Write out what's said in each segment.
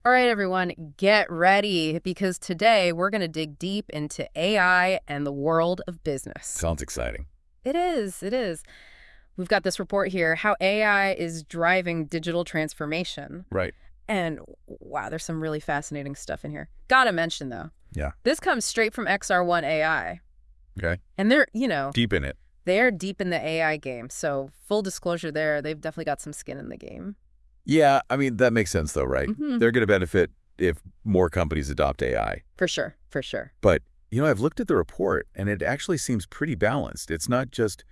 All right, everyone, get ready because today we're going to dig deep into AI and the world of business. Sounds exciting. It is, it is. We've got this report here, how AI is driving digital transformation. Right. And wow, there's some really fascinating stuff in here. Gotta mention, though, Yeah. this comes straight from XR1 AI. Okay. And they're, Deep in it. they're deep in the AI game. So full disclosure there, they've definitely got some skin in the game. Yeah, I mean, that makes sense though, right? Mm-hmm. They're going to benefit if more companies adopt AI. For sure, for sure. But, I've looked at the report and it actually seems pretty balanced. It's not just,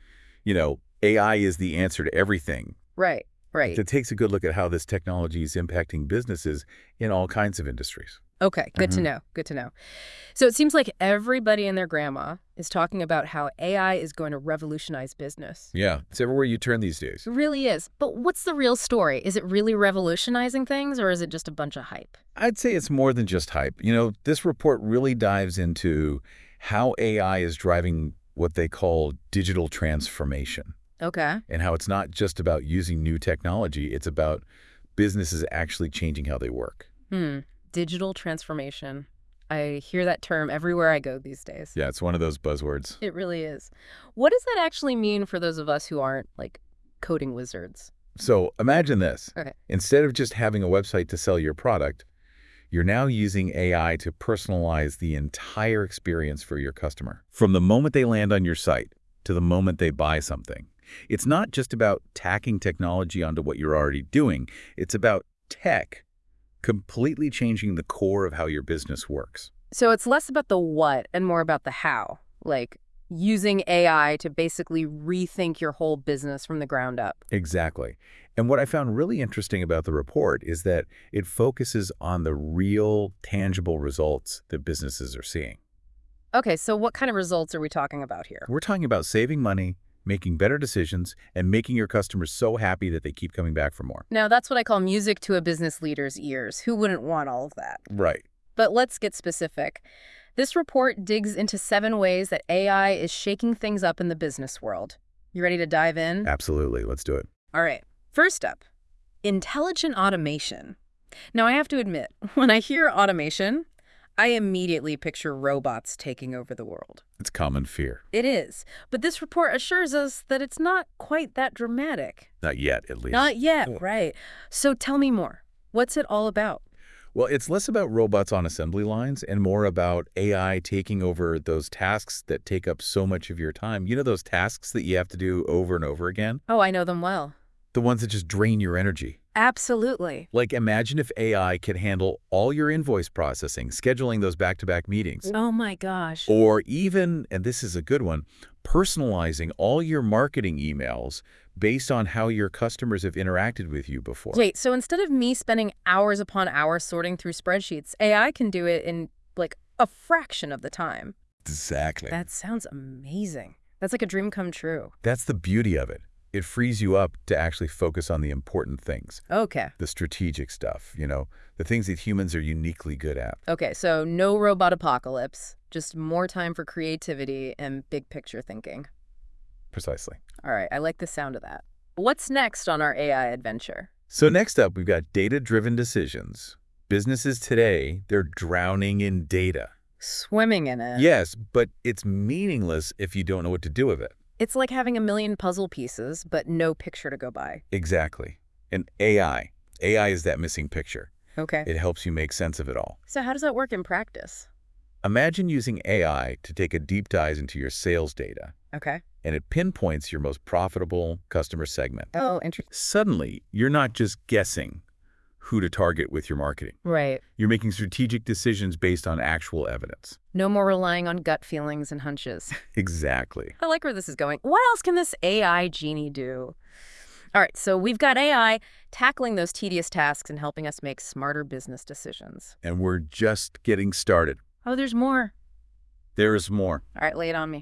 AI is the answer to everything. Right, right. It takes a good look at how this technology is impacting businesses in all kinds of industries. Okay, good to know, good to know. So it seems like everybody and their grandma is talking about how AI is going to revolutionize business. Yeah, it's everywhere you turn these days. It really is. But what's the real story? Is it really revolutionizing things, or is it just a bunch of hype? I'd say it's more than just hype. This report really dives into how AI is driving what they call digital transformation. Okay. And how it's not just about using new technology, it's about businesses actually changing how they work. Digital transformation. I hear that term everywhere I go these days. Yeah, it's one of those buzzwords. It really is. What does that actually mean for those of us who aren't, like, coding wizards? So imagine this. Okay. Instead of just having a website to sell your product, you're now using AI to personalize the entire experience for your customer. From the moment they land on your site to the moment they buy something. It's not just about tacking technology onto what you're already doing. It's about tech completely changing the core of how your business works. So it's less about the what and more about the how, like using AI to basically rethink your whole business from the ground up. Exactly. And what I found really interesting about the report is that it focuses on the real, tangible results that businesses are seeing. Okay, so what kind of results are we talking about here? We're talking about saving money, making better decisions, and making your customers so happy that they keep coming back for more. Now, that's what I call music to a business leader's ears. Who wouldn't want all of that? Right. But let's get specific. This report digs into 7 ways that AI is shaking things up in the business world. You ready to dive in? Absolutely. Let's do it. All right. First up, intelligent automation. Now, I have to admit, when I hear automation, I immediately picture robots taking over the world. It's common fear. It is. But this report assures us that it's not quite that dramatic. Not yet, at least. Not yet, right. So tell me more. What's it all about? Well, it's less about robots on assembly lines and more about AI taking over those tasks that take up so much of your time. You know those tasks that you have to do over and over again? Oh, I know them well. The ones that just drain your energy. Absolutely. Like, imagine if AI could handle all your invoice processing, scheduling those back-to-back meetings. Oh my gosh. Or even, and this is a good one, personalizing all your marketing emails based on how your customers have interacted with you before. Wait, so instead of me spending hours upon hours sorting through spreadsheets, AI can do it in, like, a fraction of the time. Exactly. That sounds amazing. That's like a dream come true. That's the beauty of it. It frees you up to actually focus on the important things. Okay. The strategic stuff, the things that humans are uniquely good at. Okay, so no robot apocalypse, just more time for creativity and big picture thinking. Precisely. All right, I like the sound of that. What's next on our AI adventure? So next up, we've got data-driven decisions. Businesses today, they're drowning in data. Swimming in it. Yes, but it's meaningless if you don't know what to do with it. It's like having a million puzzle pieces, but no picture to go by. Exactly. And AI is that missing picture. Okay. It helps you make sense of it all. So how does that work in practice? Imagine using AI to take a deep dive into your sales data, Okay. and it pinpoints your most profitable customer segment. Oh, interesting. Suddenly, you're not just guessing who to target with your marketing. Right. You're making strategic decisions based on actual evidence. No more relying on gut feelings and hunches. Exactly. I like where this is going. What else can this AI genie do? All right, so we've got AI tackling those tedious tasks and helping us make smarter business decisions. And we're just getting started. Oh, there's more. There is more. All right, lay it on me.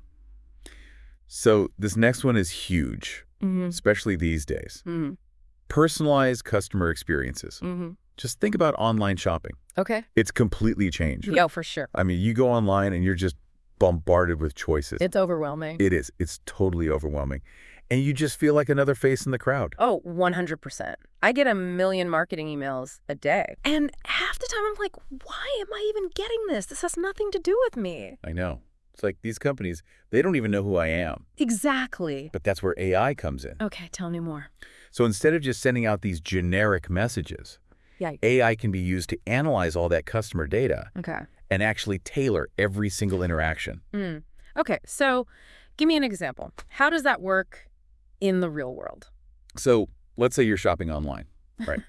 So this next one is huge, Mm-hmm. especially these days. Mm-hmm. Personalized customer experiences. Mm-hmm. Just think about online shopping. Okay. It's completely changed. Yeah, for sure. I mean, you go online and you're just bombarded with choices. It's overwhelming. It is. It's totally overwhelming. And you just feel like another face in the crowd. Oh, 100%. I get a million marketing emails a day. And half the time I'm like, why am I even getting this? This has nothing to do with me. I know. It's like these companies, they don't even know who I am. Exactly. But that's where AI comes in. Okay, tell me more. So instead of just sending out these generic messages, Yikes. AI can be used to analyze all that customer data Okay. and actually tailor every single interaction. Okay, so give me an example. How does that work in the real world? So let's say you're shopping online, right?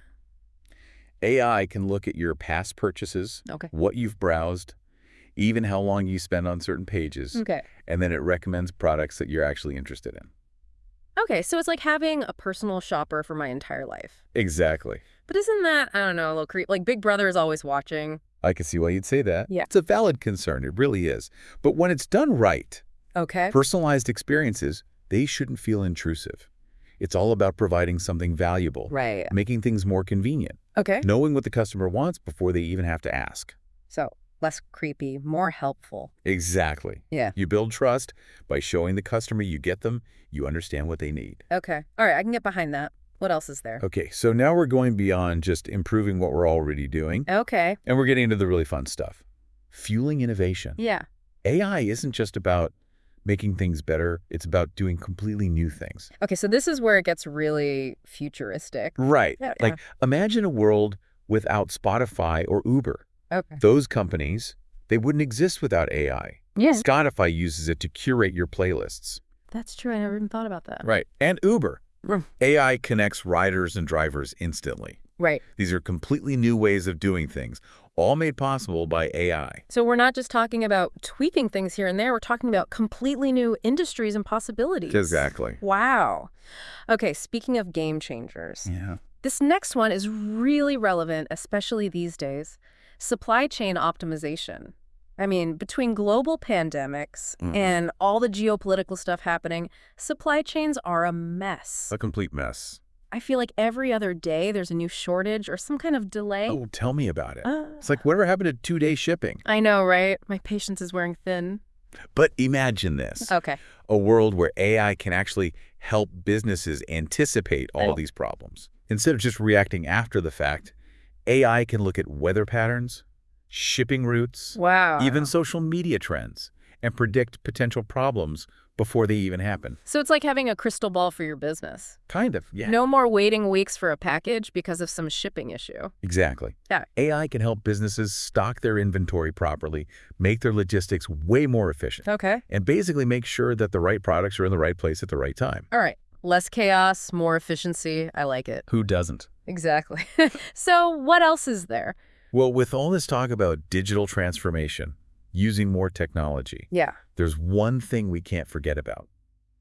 AI can look at your past purchases, Okay. what you've browsed, even how long you spend on certain pages, Okay. and then it recommends products that you're actually interested in. Okay, so it's like having a personal shopper for my entire life. Exactly. But isn't that, I don't know, a little creepy? Like Big Brother is always watching. I can see why you'd say that. Yeah. It's a valid concern. It really is. But when it's done right, Okay. personalized experiences, they shouldn't feel intrusive. It's all about providing something valuable, Right. making things more convenient, Okay. knowing what the customer wants before they even have to ask. So less creepy, more helpful. Exactly. Yeah. You build trust by showing the customer you get them, you understand what they need. Okay. All right, I can get behind that. What else is there? Okay, so now we're going beyond just improving what we're already doing, Okay. and we're getting into the really fun stuff. Fueling innovation. Yeah. AI isn't just about making things better, it's about doing completely new things. Okay, so this is where it gets really futuristic. Right. Yeah, Like, imagine a world without Spotify or Uber. Okay. Those companies, they wouldn't exist without AI. Yeah. Spotify uses it to curate your playlists. That's true. I never even thought about that. Right. And Uber. Mm. AI connects riders and drivers instantly. Right. These are completely new ways of doing things, all made possible by AI. So we're not just talking about tweaking things here and there. We're talking about completely new industries and possibilities. Exactly. Wow. Okay, speaking of game changers, Yeah. this next one is really relevant, especially these days. Supply chain optimization. I mean, between global pandemics and all the geopolitical stuff happening, supply chains are a mess. A complete mess. I feel like every other day there's a new shortage or some kind of delay. Oh, tell me about it. It's like whatever happened to 2-day shipping. I know, right? My patience is wearing thin. But imagine this. Okay. A world where AI can actually help businesses anticipate all these problems. Instead of just reacting after the fact, AI can look at weather patterns, shipping routes, Wow. even social media trends, and predict potential problems before they even happen. So it's like having a crystal ball for your business. Kind of, yeah. No more waiting weeks for a package because of some shipping issue. Exactly. Yeah. AI can help businesses stock their inventory properly, make their logistics way more efficient, Okay. and basically make sure that the right products are in the right place at the right time. All right. Less chaos, more efficiency. I like it. Who doesn't? Exactly. So what else is there? Well, with all this talk about digital transformation, using more technology, Yeah. there's one thing we can't forget about: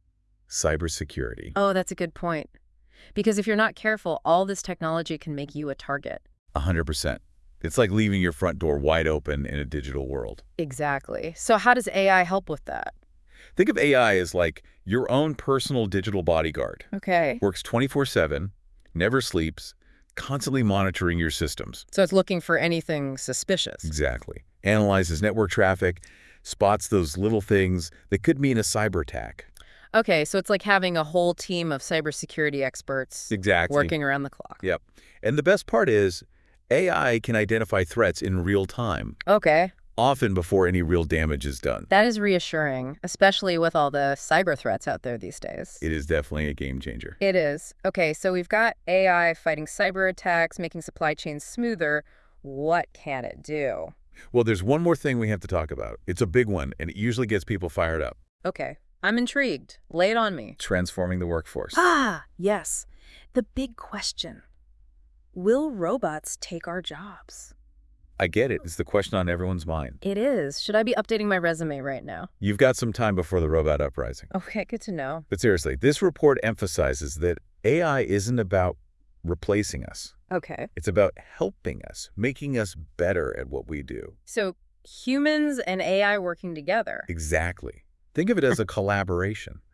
cybersecurity. Oh, that's a good point. Because if you're not careful, all this technology can make you a target. 100%. It's like leaving your front door wide open in a digital world. Exactly. So how does AI help with that? Think of AI as like your own personal digital bodyguard. Okay. Works 24/7, never sleeps, constantly monitoring your systems. So it's looking for anything suspicious. Exactly. Analyzes network traffic, spots those little things that could mean a cyber attack. Okay, so it's like having a whole team of cybersecurity experts Exactly. working around the clock. Yep. And the best part is AI can identify threats in real time, Okay. often before any real damage is done. That is reassuring, especially with all the cyber threats out there these days. It is definitely a game changer. It is. Okay, so we've got AI fighting cyber attacks, making supply chains smoother. What can it do? Well, there's one more thing we have to talk about. It's a big one, and it usually gets people fired up. Okay, I'm intrigued. Lay it on me. Transforming the workforce. Ah, yes. The big question. Will robots take our jobs? I get it. It's the question on everyone's mind. It is. Should I be updating my resume right now? You've got some time before the robot uprising. Okay, good to know. But seriously, this report emphasizes that AI isn't about replacing us. Okay. It's about helping us, making us better at what we do. So humans and AI working together. Exactly. Think of it as a collaboration.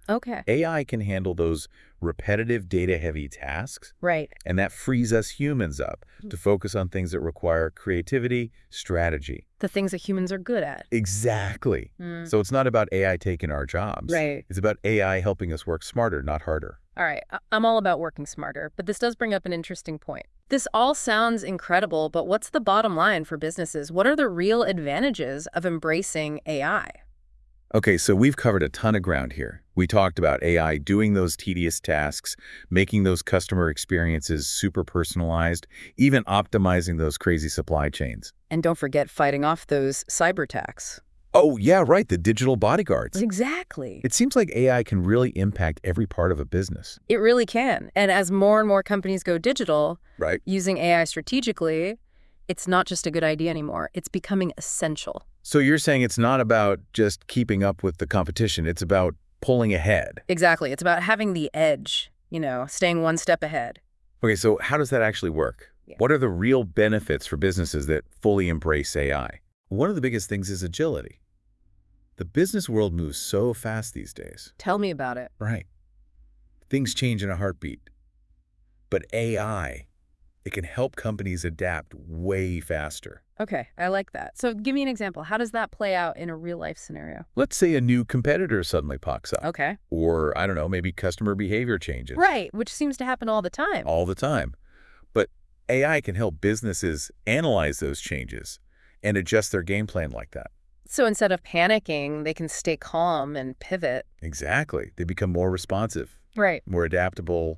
Okay. AI can handle those repetitive data-heavy tasks, Right. and that frees us humans up to focus on things that require creativity, strategy. The things that humans are good at. Exactly. Mm. So it's not about AI taking our jobs. Right. It's about AI helping us work smarter, not harder. All right, I'm all about working smarter, but this does bring up an interesting point. This all sounds incredible, but what's the bottom line for businesses? What are the real advantages of embracing AI? Okay, so we've covered a ton of ground here. We talked about AI doing those tedious tasks, making those customer experiences super personalized, even optimizing those crazy supply chains. And don't forget fighting off those cyber attacks. Oh, yeah, right, the digital bodyguards. Exactly. It seems like AI can really impact every part of a business. It really can. And as more and more companies go digital, Right. using AI strategically, it's not just a good idea anymore. It's becoming essential. So you're saying it's not about just keeping up with the competition, it's about pulling ahead. Exactly. It's about having the edge, staying one step ahead. Okay, so how does that actually work? Yeah. What are the real benefits for businesses that fully embrace AI? One of the biggest things is agility. The business world moves so fast these days. Tell me about it. Right. Things change in a heartbeat. But AI, it can help companies adapt way faster. Okay, I like that. So give me an example. How does that play out in a real-life scenario? Let's say a new competitor suddenly pops up. Okay. Or, I don't know, maybe customer behavior changes. Right, which seems to happen all the time. All the time. But AI can help businesses analyze those changes and adjust their game plan like that. So instead of panicking, they can stay calm and pivot. Exactly. They become more responsive, Right. more adaptable,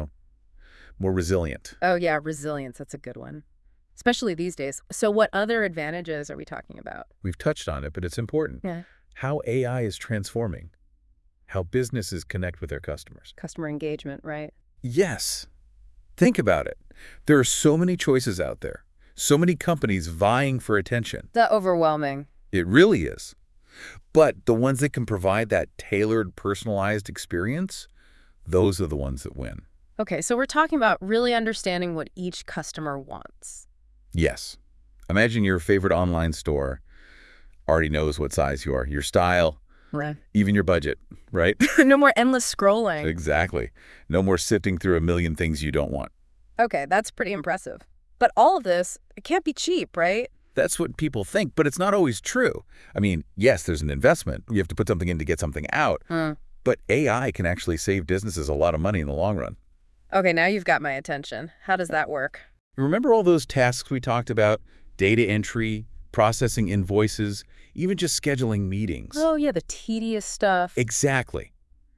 more resilient. Oh, yeah, resilience. That's a good one. Especially these days. So what other advantages are we talking about? We've touched on it, but it's important. Yeah. How AI is transforming how businesses connect with their customers. Customer engagement, right? Yes. Think about it. There are so many choices out there, so many companies vying for attention. That overwhelming. It really is. But the ones that can provide that tailored, personalized experience, those are the ones that win. Okay, so we're talking about really understanding what each customer wants. Yes. Imagine your favorite online store already knows what size you are, your style, Right. even your budget, right? No more endless scrolling. Exactly. No more sifting through a million things you don't want. Okay, that's pretty impressive. But all of this, it can't be cheap, right? That's what people think, but it's not always true. I mean, yes, there's an investment. You have to put something in to get something out. But AI can actually save businesses a lot of money in the long run. Okay, now you've got my attention. How does that work? Remember all those tasks we talked about? Data entry, processing invoices, even just scheduling meetings. Oh, yeah, the tedious stuff. Exactly.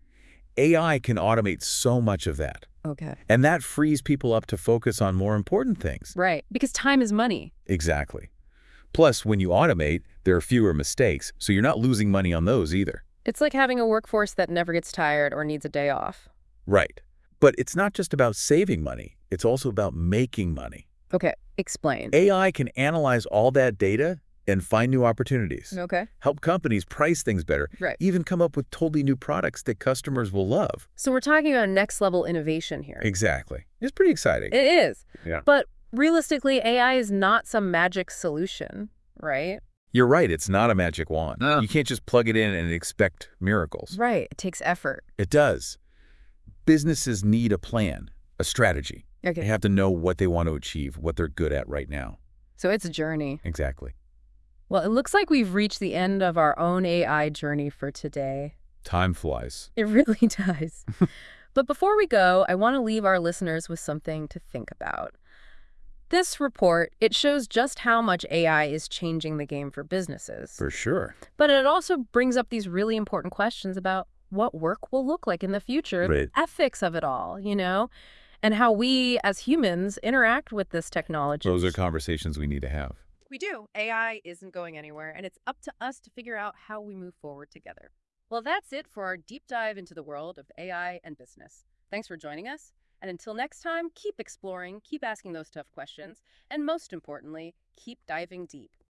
AI can automate so much of that. Okay. And that frees people up to focus on more important things. Right, because time is money. Exactly. Plus, when you automate, there are fewer mistakes, so you're not losing money on those either. It's like having a workforce that never gets tired or needs a day off. Right. But it's not just about saving money. It's also about making money. Okay, explain. AI can analyze all that data and find new opportunities. Okay. Help companies price things better. Right. Even come up with totally new products that customers will love. So we're talking about next level innovation here. Exactly. It's pretty exciting. It is. Yeah. But realistically, AI is not some magic solution, right? You're right. It's not a magic wand. You can't just plug it in and expect miracles. Right. It takes effort. It does. Businesses need a plan, a strategy. They Okay. have to know what they want to achieve, what they're good at right now. So it's a journey. Exactly. Well, it looks like we've reached the end of our own AI journey for today. Time flies. It really does. But before we go, I want to leave our listeners with something to think about. This report, it shows just how much AI is changing the game for businesses. For sure. But it also brings up these really important questions about what work will look like in the future, Right. the ethics of it all, and how we as humans interact with this technology. Those are conversations we need to have. We do. AI isn't going anywhere, and it's up to us to figure out how we move forward together. Well, that's it for our deep dive into the world of AI and business. Thanks for joining us. And until next time, keep exploring, keep asking those tough questions, and most importantly, keep diving deep.